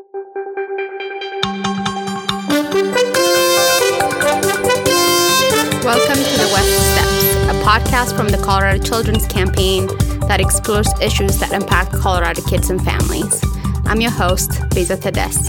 Welcome to The West Steps, a podcast from the Colorado Children's Campaign that explores issues that impact Colorado kids and families. I'm your host, Beza Tedes.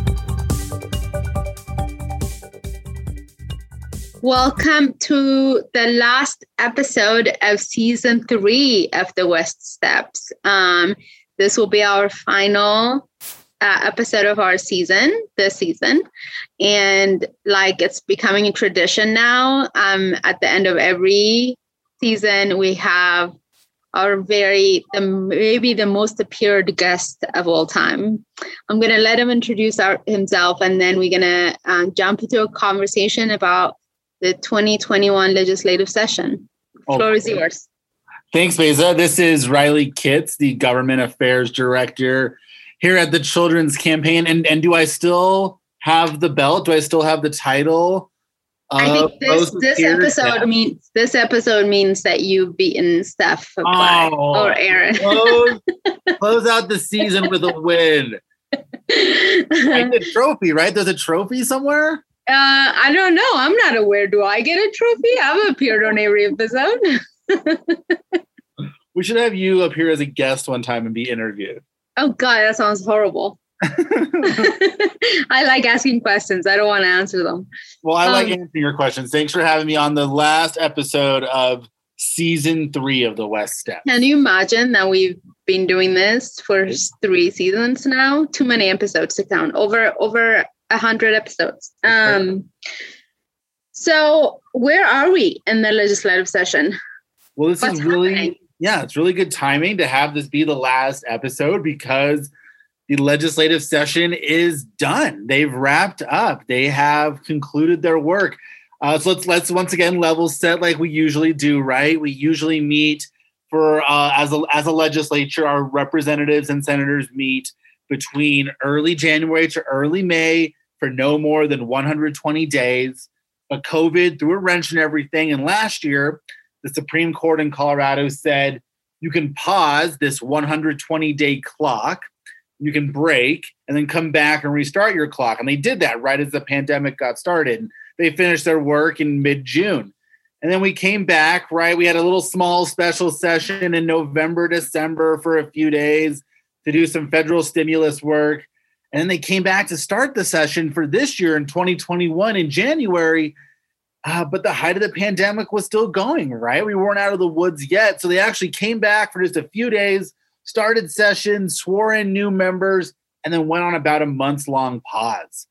Welcome to the last episode of Season 3 of The West Steps. This will be our final episode of our this season. And like it's becoming a tradition now, at the end of every season, we have our maybe the most appeared guest of all time. I'm going to let him introduce himself, and then we're going to jump into a conversation about the 2021 legislative session. The floor is yours. Thanks, Beza. This is Riley Kitts, the Government Affairs Director here at the Children's Campaign. And do I still have the belt? Do I still have the title? I think this episode means that you've beaten Steph or Aaron. Close out the season with a win. I get a trophy, right? There's a trophy somewhere? I don't know. I'm not aware. Do I get a trophy? I've appeared on every episode. We should have you appear as a guest one time and be interviewed. Oh, God, that sounds horrible. I like asking questions. I don't want to answer them. Well, I like answering your questions. Thanks for having me on the last episode of Season 3 of The West Steps. Can you imagine that we've been doing this for 3 seasons now? Too many episodes to count. Over 100 episodes. So where are we in the legislative session? Well, it's really good timing to have this be the last episode because the legislative session is done. They've wrapped up. They have concluded their work. So let's once again level set like we usually do, right? We usually meet for as a legislature, our representatives and senators meet between early January to early May for no more than 120 days. But COVID threw a wrench in everything. And last year, the Supreme Court in Colorado said you can pause this 120-day clock, you can break, and then come back and restart your clock. And they did that right as the pandemic got started. They finished their work in mid-June. And then we came back, right? We had a little small special session in November, December for a few days to do some federal stimulus work. And then they came back to start the session for this year in 2021 in January. But the height of the pandemic was still going, right? We weren't out of the woods yet. So they actually came back for just a few days, started sessions, swore in new members, and then went on about a months-long pause.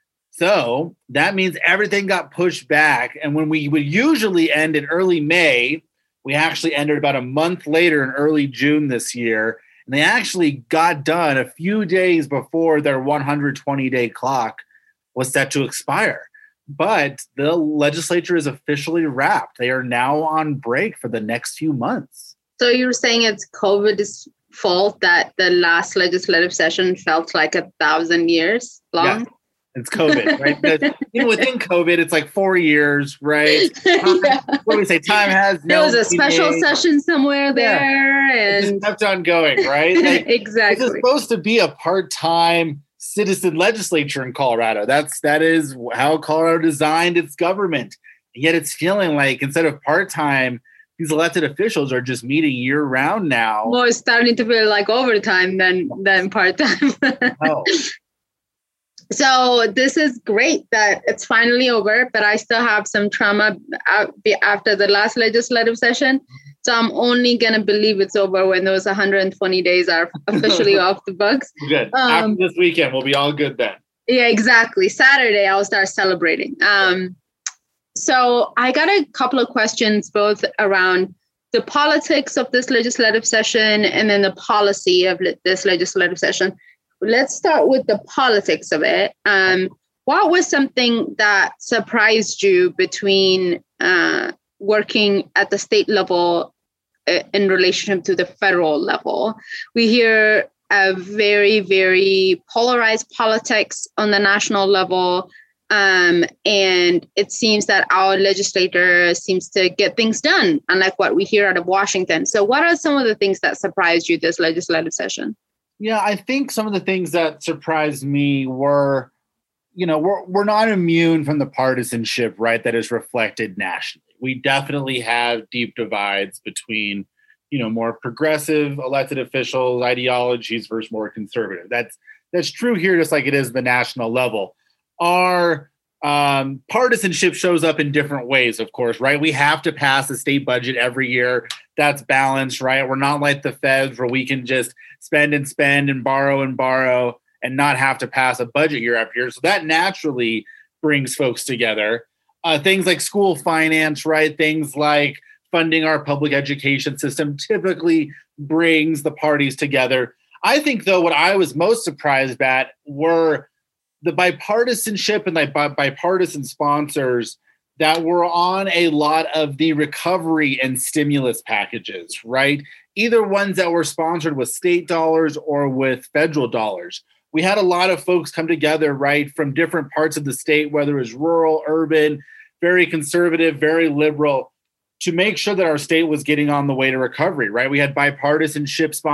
So that means everything got pushed back. And when we would usually end in early May, we actually ended about a month later in early June this year. And they actually got done a few days before their 120-day clock was set to expire. But the legislature is officially wrapped. They are now on break for the next few months. So you're saying it's COVID's fault that the last legislative session felt like 1,000 years long? Yeah, it's COVID, right? Because even within COVID, it's like 4 years, right? What do we say? Time has no. There was a special session somewhere there, and it just kept on going, right? Like, exactly. It's supposed to be a part-time citizen legislature in Colorado. That is how Colorado designed its government. And yet it's feeling like instead of part-time, these elected officials are just meeting year-round now. Well, it's starting to feel like overtime than part-time. Oh. So this is great that it's finally over, but I still have some trauma after the last legislative session. So I'm only going to believe it's over when those 120 days are officially off the books. Good. After this weekend, we'll be all good then. Yeah, exactly. Saturday, I'll start celebrating. So I got a couple of questions, both around the politics of this legislative session and then the policy of this legislative session. Let's start with the politics of it. What was something that surprised you between working at the state level in relationship to the federal level? We hear a very, very polarized politics on the national level. And it seems that our legislator seems to get things done, unlike what we hear out of Washington. So what are some of the things that surprised you this legislative session? Yeah, I think some of the things that surprised me were, we're not immune from the partisanship, right, that is reflected nationally. We definitely have deep divides between, more progressive elected officials, ideologies versus more conservative. That's true here, just like it is at the national level. Our partisanship shows up in different ways, of course, right? We have to pass a state budget every year. That's balanced, right? We're not like the feds where we can just spend and borrow and not have to pass a budget year after year. So that naturally brings folks together. Things like school finance, right? Things like funding our public education system typically brings the parties together. I think, though, what I was most surprised at were the bipartisanship and the bipartisan sponsors that were on a lot of the recovery and stimulus packages, right? Either ones that were sponsored with state dollars or with federal dollars. We had a lot of folks come together, right, from different parts of the state, whether it was rural, urban, very conservative, very liberal, to make sure that our state was getting on the way to recovery, right? We had bipartisan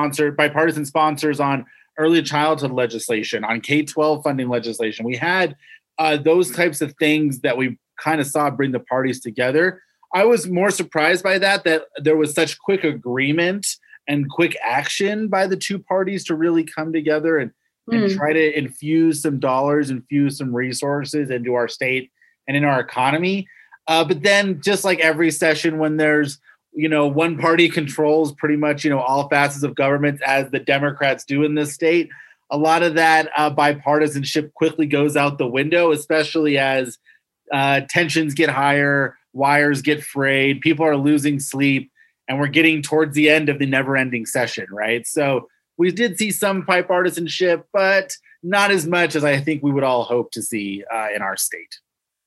sponsors on early childhood legislation, on K-12 funding legislation. We had those types of things that we kind of saw bring the parties together. I was more surprised by that there was such quick agreement and quick action by the two parties to really come together and try to infuse some dollars, infuse some resources into our state and in our economy. But then just like every session when there's, one party controls pretty much, all facets of government as the Democrats do in this state, a lot of that bipartisanship quickly goes out the window, especially as tensions get higher, wires get frayed, people are losing sleep, and we're getting towards the end of the never-ending session, right? So we did see some bipartisanship, but not as much as I think we would all hope to see in our state.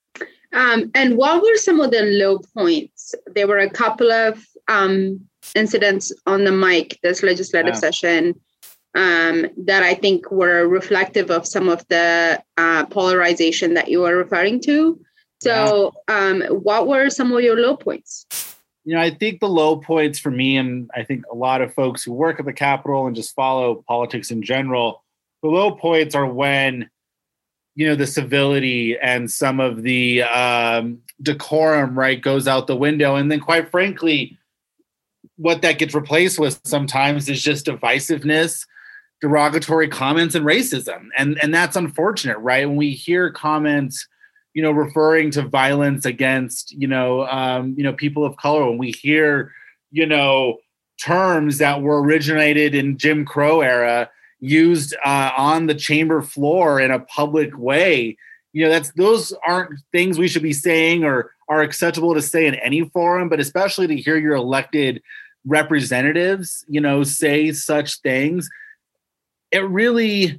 And what were some of the low points? There were a couple of incidents on the mic this legislative session that I think were reflective of some of the polarization that you were referring to. So what were some of your low points? I think the low points for me, and I think a lot of folks who work at the Capitol and just follow politics in general, the low points are when, the civility and some of the decorum, right, goes out the window. And then quite frankly, what that gets replaced with sometimes is just divisiveness, derogatory comments, and racism. And that's unfortunate, right? When we hear comments, referring to violence against, people of color, when we hear, terms that were originated in Jim Crow era used on the chamber floor in a public way, those aren't things we should be saying or are acceptable to say in any forum, but especially to hear your elected representatives, say such things, it really,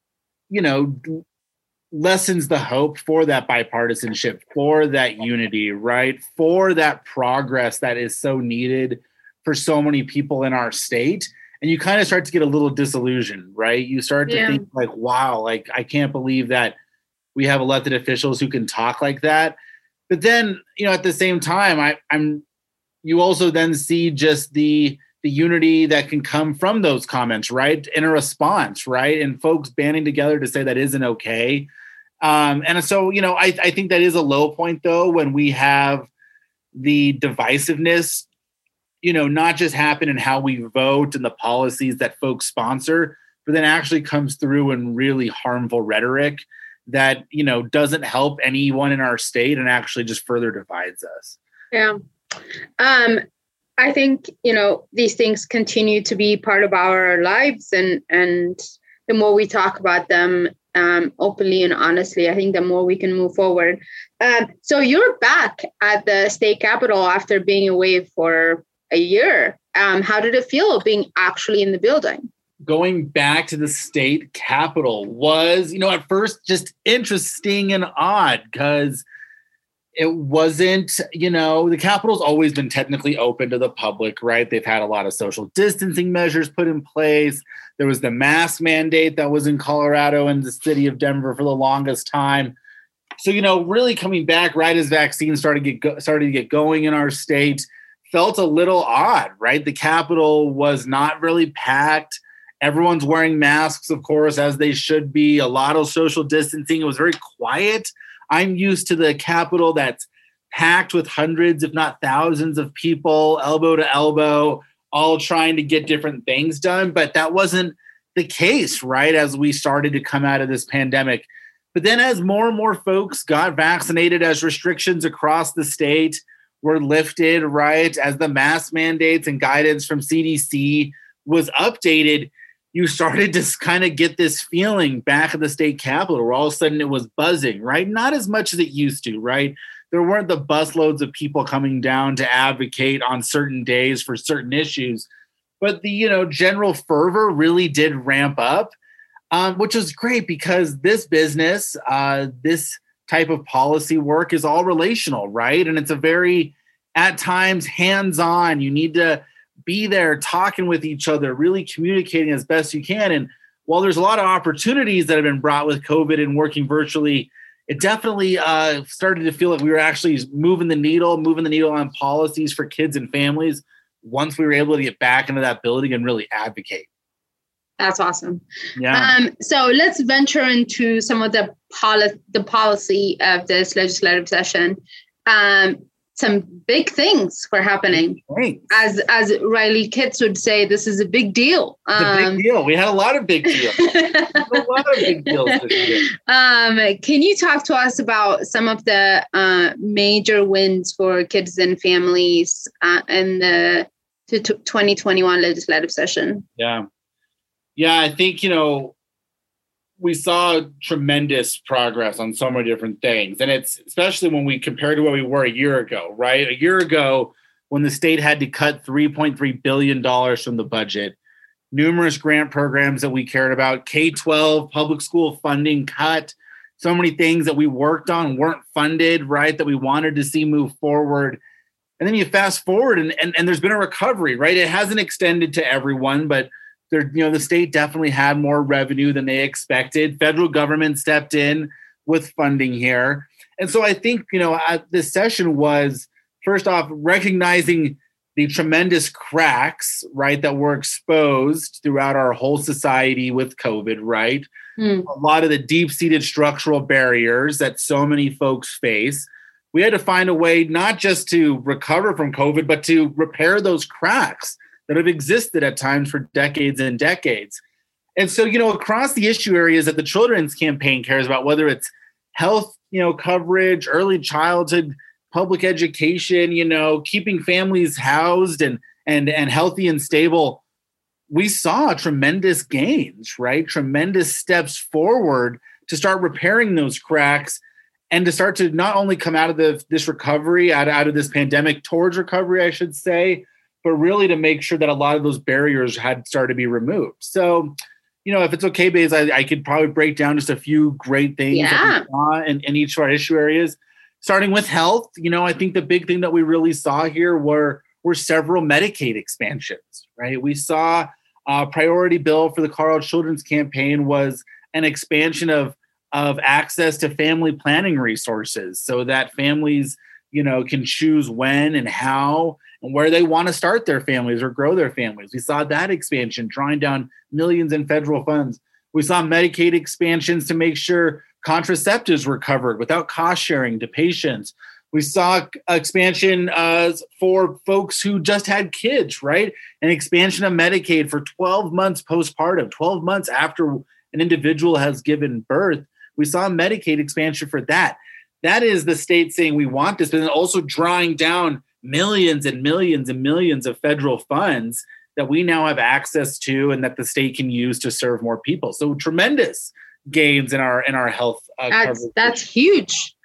lessens the hope for that bipartisanship, for that unity, right? For that progress that is so needed for so many people in our state. And you kind of start to get a little disillusioned, right? You start to think like, wow, like I can't believe that we have elected officials who can talk like that. But then, at the same time, you also then see just the unity that can come from those comments, right? In a response, right? And folks banding together to say that isn't okay. And so, I think that is a low point, though, when we have the divisiveness, not just happen in how we vote and the policies that folks sponsor, but then actually comes through in really harmful rhetoric that, doesn't help anyone in our state and actually just further divides us. Yeah. I think, these things continue to be part of our lives, and the more we talk about them openly and honestly, I think the more we can move forward. So you're back at the state capitol after being away for a year. How did it feel being actually in the building? Going back to the state capitol was, at first just interesting and odd because it wasn't, the Capitol's always been technically open to the public, right? They've had a lot of social distancing measures put in place. There was the mask mandate that was in Colorado and the city of Denver for the longest time. So, really coming back right as vaccines started to get going in our state felt a little odd, right? The Capitol was not really packed. Everyone's wearing masks, of course, as they should be. A lot of social distancing. It was very quiet. I'm used to the Capitol that's packed with hundreds, if not thousands of people, elbow to elbow, all trying to get different things done. But that wasn't the case, right, as we started to come out of this pandemic. But then as more and more folks got vaccinated, as restrictions across the state were lifted, right, as the mask mandates and guidance from CDC was updated, you started to kind of get this feeling back at the state capitol where all of a sudden it was buzzing, right? Not as much as it used to, right? There weren't the busloads of people coming down to advocate on certain days for certain issues, but the general fervor really did ramp up, which is great because this business, this type of policy work is all relational, right? And it's a very, at times, hands-on. You need to be there talking with each other, really communicating as best you can. And while there's a lot of opportunities that have been brought with COVID and working virtually, it definitely started to feel like we were actually moving the needle on policies for kids and families once we were able to get back into that building and really advocate. That's awesome. Yeah. So let's venture into some of the policy of this legislative session. Some big things were happening. Great. As Riley Kitts would say, this is a big deal. It's a big deal. We had a lot of big deals. A lot of big deals this year. Can you talk to us about some of the major wins for kids and families in the 2021 legislative session? Yeah, I think, we saw tremendous progress on so many different things. And it's especially when we compare to where we were a year ago, right? A year ago, when the state had to cut $3.3 billion from the budget, numerous grant programs that we cared about, K-12, public school funding cut, so many things that we worked on weren't funded, right? That we wanted to see move forward. And then you fast forward and there's been a recovery, right? It hasn't extended to everyone, but the state definitely had more revenue than they expected. Federal government stepped in with funding here. And so I think, this session was, first off, recognizing the tremendous cracks, right, that were exposed throughout our whole society with COVID, right? A lot of the deep-seated structural barriers that so many folks face. We had to find a way not just to recover from COVID, but to repair those cracks that have existed at times for decades and decades. And so, across the issue areas that the Children's Campaign cares about, whether it's health, coverage, early childhood, public education, keeping families housed and healthy and stable, we saw tremendous gains, right? Tremendous steps forward to start repairing those cracks and to start to not only come out of this recovery, out of this pandemic towards recovery, I should say, but really to make sure that a lot of those barriers had started to be removed. So, if it's okay, Baze, I could probably break down just a few great things that we saw in each of our issue areas. Starting with health, I think the big thing that we really saw here were several Medicaid expansions, right? We saw a priority bill for the Carle Children's Campaign was an expansion of access to family planning resources so that families, can choose when and how and where they want to start their families or grow their families. We saw that expansion drawing down millions in federal funds. We saw Medicaid expansions to make sure contraceptives were covered without cost sharing to patients. We saw expansion for folks who just had kids, right? An expansion of Medicaid for 12 months postpartum, 12 months after an individual has given birth. We saw Medicaid expansion for that. That is the state saying we want this, but then also drawing down millions and millions and millions of federal funds that we now have access to and that the state can use to serve more people. So tremendous gains in our health coverage. That's huge.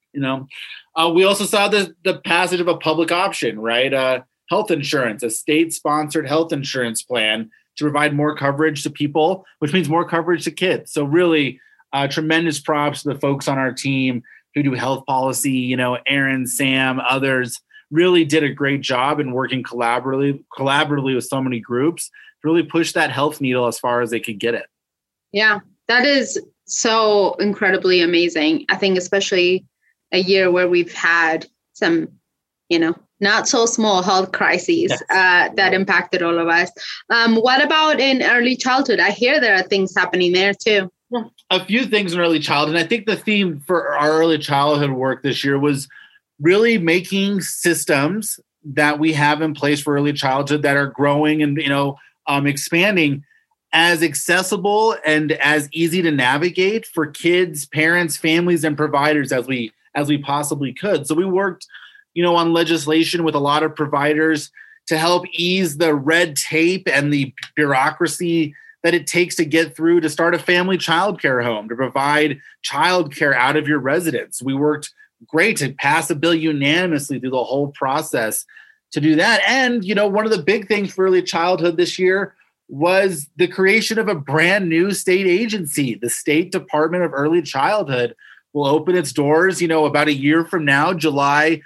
We also saw the passage of a public option, right? Health insurance, a state-sponsored health insurance plan to provide more coverage to people, which means more coverage to kids. So really tremendous props to the folks on our team who do health policy, Aaron, Sam, others really did a great job in working collaboratively with so many groups to really push that health needle as far as they could get it. Yeah, that is so incredibly amazing. I think especially a year where we've had some, not so small health crises Yes. that impacted all of us. What about in early childhood? I hear there are things happening there too. A few things in early childhood. I think the theme for our early childhood work this year was really making systems that we have in place for early childhood that are growing and expanding as accessible and as easy to navigate for kids, parents, families, and providers as we possibly could. So we worked, on legislation with a lot of providers to help ease the red tape and the bureaucracy that it takes to get through to start a family childcare home, to provide childcare out of your residence. We worked great to pass a bill unanimously through the whole process to do that. And, one of the big things for early childhood this year was the creation of a brand new state agency. The State Department of Early Childhood will open its doors, about a year from now, July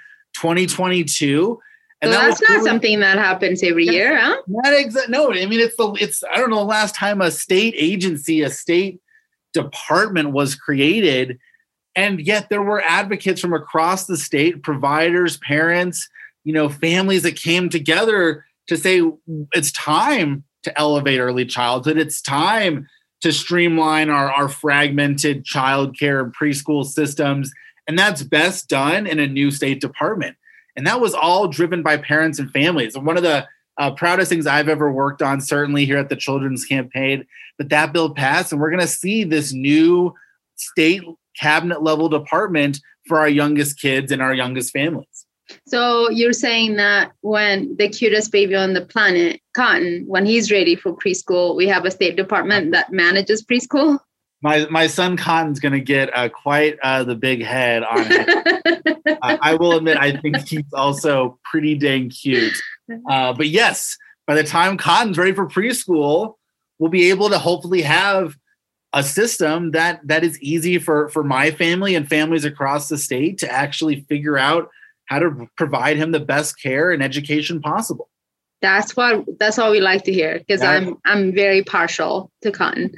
2022. And so that's not something that happens every year, huh? No, I mean, it's I don't know the last time a state agency, a state department was created. And yet there were advocates from across the state, providers, parents, families that came together to say it's time to elevate early childhood. It's time to streamline our fragmented childcare and preschool systems. And that's best done in a new state department. And that was all driven by parents and families. And one of the proudest things I've ever worked on, certainly here at the Children's Campaign, that bill passed. And we're going to see this new state cabinet level department for our youngest kids and our youngest families. So you're saying that when the cutest baby on the planet, Cotton, when he's ready for preschool, we have a state department that manages preschool? My son Cotton's going to get quite the big head on it. I will admit, I think he's also pretty dang cute. But yes, by the time Cotton's ready for preschool, we'll be able to hopefully have a system that is easy for my family and families across the state to actually figure out how to provide him the best care and education possible. That's what we like to hear, because I'm very partial to Cotton.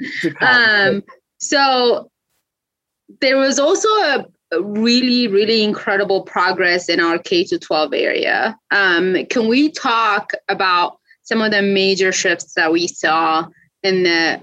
So there was also a really, really incredible progress in our K-12 area. Can we talk about some of the major shifts that we saw in the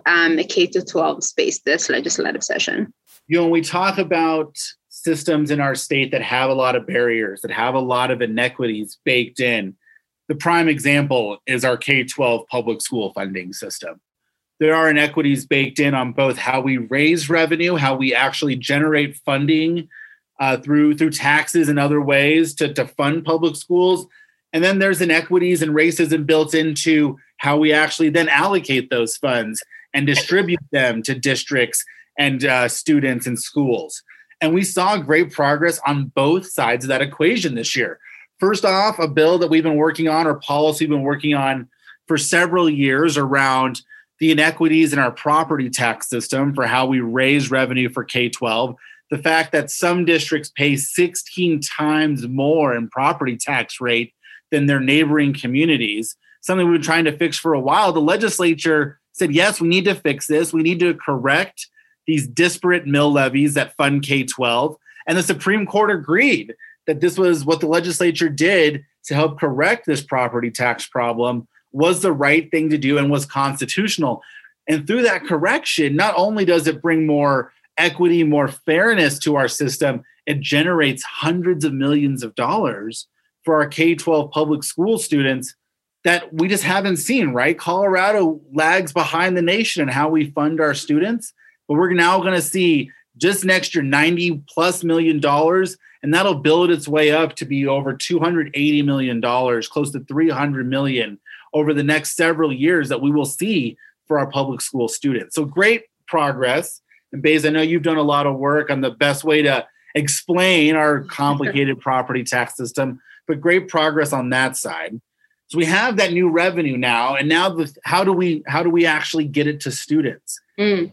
K-12 space this legislative session? When we talk about systems in our state that have a lot of barriers, that have a lot of inequities baked in, the prime example is our K-12 public school funding system. There are inequities baked in on both how we raise revenue, how we actually generate funding through taxes and other ways to fund public schools. And then there's inequities and racism built into how we actually then allocate those funds and distribute them to districts and students and schools. And we saw great progress on both sides of that equation this year. First off, a bill that we've been working on, or policy we've been working on for several years around the inequities in our property tax system for how we raise revenue for K-12. The fact that some districts pay 16 times more in property tax rate than their neighboring communities, something we've been trying to fix for a while. The legislature said, yes, we need to fix this. We need to correct these disparate mill levies that fund K-12. And the Supreme Court agreed that this was what the legislature did to help correct this property tax problem was the right thing to do and was constitutional. And through that correction, not only does it bring more equity, more fairness to our system, it generates hundreds of millions of dollars for our K-12 public school students that we just haven't seen, right? Colorado lags behind the nation in how we fund our students, but we're now going to see just next year $90+ million, and that'll build its way up to be over $280 million, close to $300 million over the next several years that we will see for our public school students. So great progress. And Baze, I know you've done a lot of work on the best way to explain our complicated property tax system, but great progress on that side. So we have that new revenue now, and now how do we actually get it to students?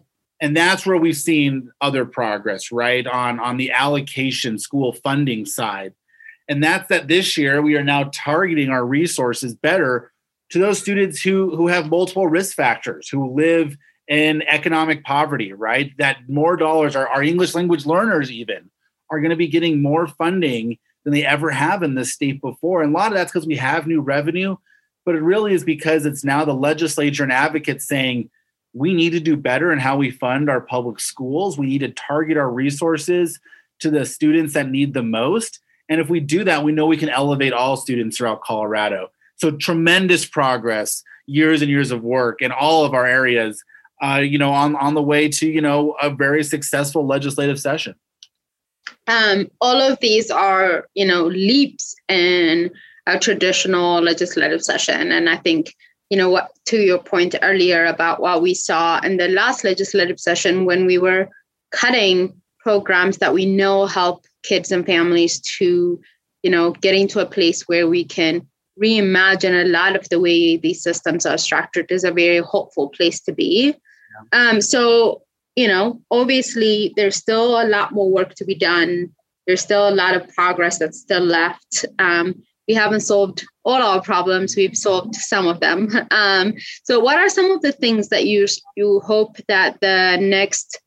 And that's where we've seen other progress, right, on the allocation school funding side. And that's that this year we are now targeting our resources better to those students who have multiple risk factors, who live in economic poverty, right? That more dollars, our English language learners even, are going to be getting more funding than they ever have in this state before. And a lot of that's because we have new revenue, but it really is because it's now the legislature and advocates saying we need to do better in how we fund our public schools. We need to target our resources to the students that need the most. And if we do that, we know we can elevate all students throughout Colorado. So tremendous progress, years and years of work in all of our areas, on the way to, a very successful legislative session. All of these are, leaps in a traditional legislative session. And I think, what to your point earlier about what we saw in the last legislative session when we were cutting programs that we know help kids and families to, get into a place where we can reimagine a lot of the way these systems are structured is a very hopeful place to be. Yeah. So, obviously there's still a lot more work to be done. There's still a lot of progress that's still left. We haven't solved all our problems. We've solved some of them. So what are some of the things that you hope that the next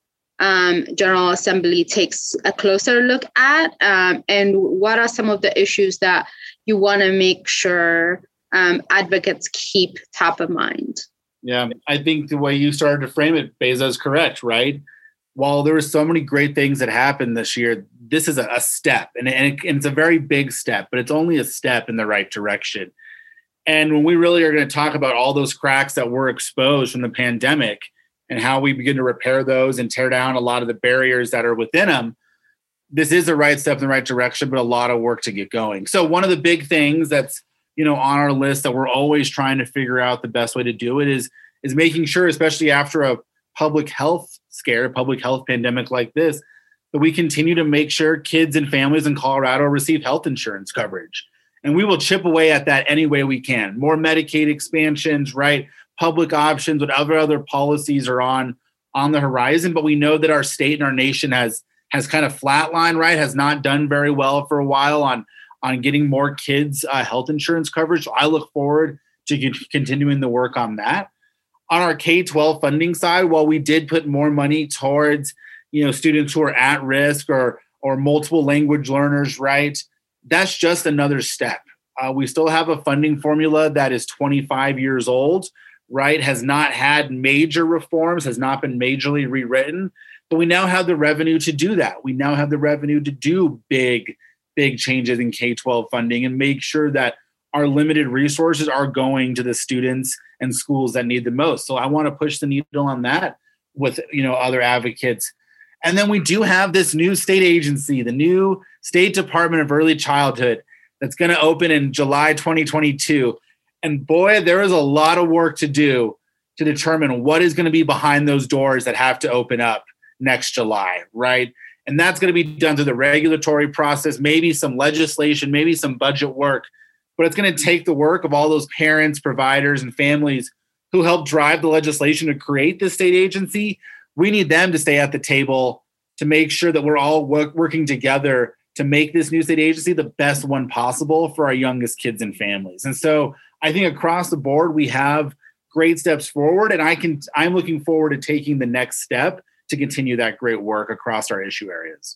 General Assembly takes a closer look at? And what are some of the issues that you want to make sure advocates keep top of mind? Yeah, I think the way you started to frame it, Beza, is correct, right? While there were so many great things that happened this year, this is a step, and it's a very big step, but it's only a step in the right direction. And when we really are going to talk about all those cracks that were exposed from the pandemic and how we begin to repair those and tear down a lot of the barriers that are within them, this is the right step in the right direction, but a lot of work to get going. So one of the big things that's on our list that we're always trying to figure out the best way to do it is making sure, especially after a public health scare, public health pandemic like this, that we continue to make sure kids and families in Colorado receive health insurance coverage. And we will chip away at that any way we can. More Medicaid expansions, right? Public options, whatever other policies are on the horizon. But we know that our state and our nation has kind of flatlined, right? Has not done very well for a while on getting more kids health insurance coverage. So I look forward to continuing the work on that. On our K-12 funding side, while we did put more money towards, students who are at risk or multiple language learners, right? That's just another step. We still have a funding formula that is 25 years old, right? Has not had major reforms, has not been majorly rewritten, but we now have the revenue to do that. We now have the revenue to do big changes in K-12 funding and make sure that our limited resources are going to the students and schools that need the most. So I want to push the needle on that with, other advocates. And then we do have this new state agency, the new State Department of Early Childhood, that's going to open in July 2022. And boy, there is a lot of work to do to determine what is going to be behind those doors that have to open up next July, right? And that's going to be done through the regulatory process, maybe some legislation, maybe some budget work. But it's going to take the work of all those parents, providers, and families who helped drive the legislation to create this state agency. We need them to stay at the table to make sure that we're all working together to make this new state agency the best one possible for our youngest kids and families. And so I think across the board, we have great steps forward, and I'm looking forward to taking the next step to continue that great work across our issue areas.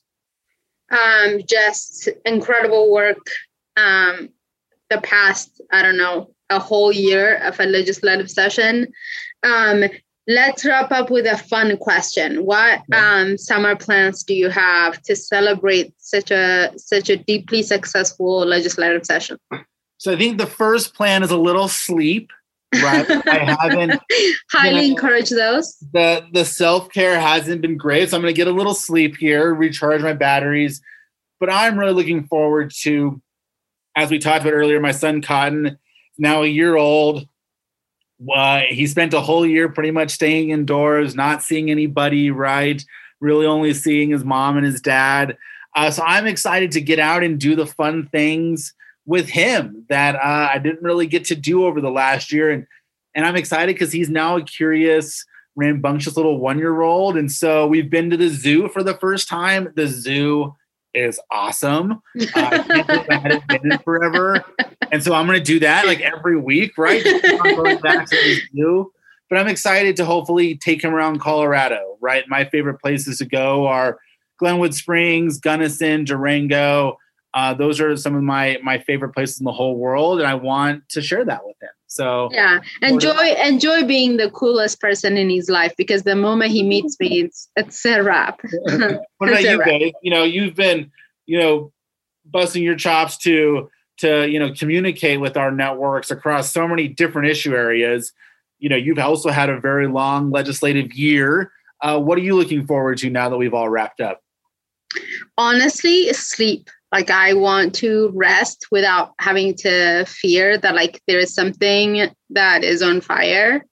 Just incredible work. The past, a whole year of a legislative session. Let's wrap up with a fun question. What summer plans do you have to celebrate such a deeply successful legislative session? So I think the first plan is a little sleep. Right. I haven't highly encourage those. The self-care hasn't been great. So I'm going to get a little sleep here, recharge my batteries. But I'm really looking forward to, as we talked about earlier, my son Cotton, now a year old. He spent a whole year pretty much staying indoors, not seeing anybody, right? Really only seeing his mom and his dad. So I'm excited to get out and do the fun things with him that I didn't really get to do over the last year. And I'm excited because he's now a curious, rambunctious little 1-year-old. And so we've been to the zoo for the first time. The zoo is awesome. I can't believe I hadn't been in forever. And so I'm going to do that like every week, right? Going back to the zoo. But I'm excited to hopefully take him around Colorado, right? My favorite places to go are Glenwood Springs, Gunnison, Durango. those are some of my favorite places in the whole world, and I want to share that with him. So yeah, enjoy being the coolest person in his life, because the moment he meets me, it's a wrap. What about you, Babe? You've been, busting your chops to communicate with our networks across so many different issue areas. You've also had a very long legislative year. What are you looking forward to now that we've all wrapped up? Honestly, sleep. Like, I want to rest without having to fear that there is something that is on fire.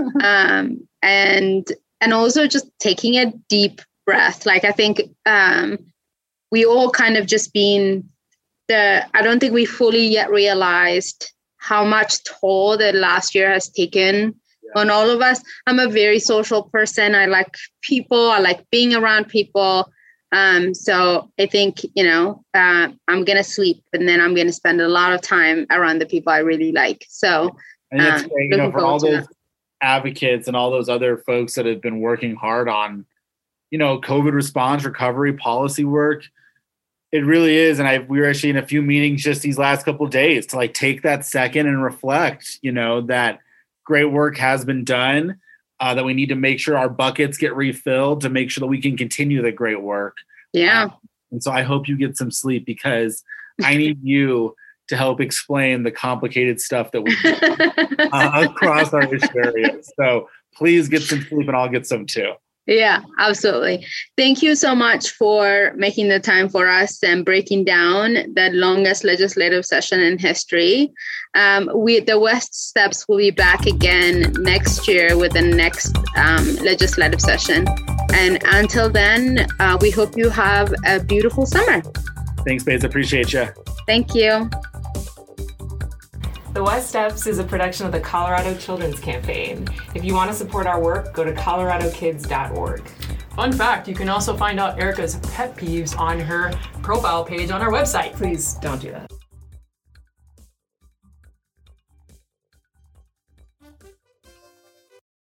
And also just taking a deep breath. I think we all kind of just been I don't think we fully yet realized how much toll the last year has taken on all of us. I'm a very social person. I like people. I like being around people. So I think, I'm going to sleep, and then I'm going to spend a lot of time around the people I really like. So and that's great, for all those advocates and all those other folks that have been working hard on, COVID response, recovery, policy work. It really is. And we were actually in a few meetings just these last couple of days to take that second and reflect, that great work has been done. That we need to make sure our buckets get refilled to make sure that we can continue the great work. Yeah. And so I hope you get some sleep, because I need you to help explain the complicated stuff that we do across our issue areas. So please get some sleep, and I'll get some too. Yeah, absolutely. Thank you so much for making the time for us and breaking down the longest legislative session in history. The West Steps will be back again next year with the next legislative session. And until then, we hope you have a beautiful summer. Thanks, Bates. Appreciate you. Thank you. The West Steps is a production of the Colorado Children's Campaign. If you want to support our work, go to coloradokids.org. Fun fact, you can also find out Erica's pet peeves on her profile page on our website. Please don't do that.